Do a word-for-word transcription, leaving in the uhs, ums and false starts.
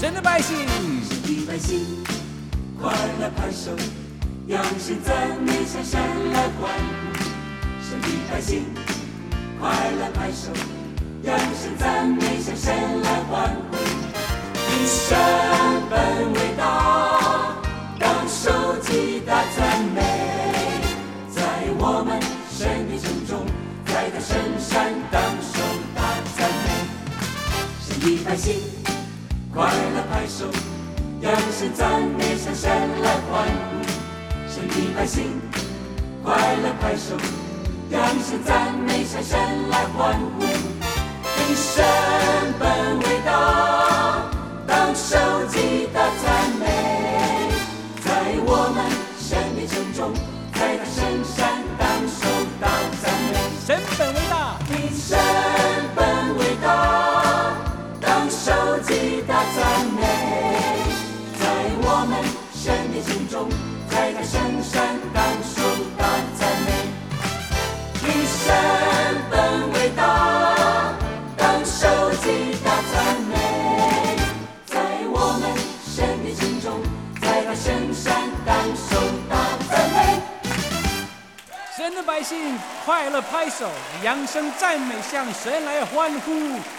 神的百姓， 神的百姓，快乐拍手，扬声赞美，向神来欢呼。神的百姓，快乐拍手，扬声赞美，向神来欢呼。以神本为大，当受极大赞美，在我们神的城中，在他圣山当受大赞美。神的百姓，快乐拍手，扬声赞美，向神来欢呼。神的百姓，快乐拍手，扬声赞美，向神来欢呼。以神本为大，当受极大赞美，在我们神的城中，在他圣山当受大赞美。 神本为大， 以神本为大，当受极大赞美，在我们神的城中，在他圣山当受大赞美。以神本为大，当受极大赞美，在我们神的城中，在他圣山当受大赞美。 神的百姓快乐拍手，扬声赞美，向神来欢呼。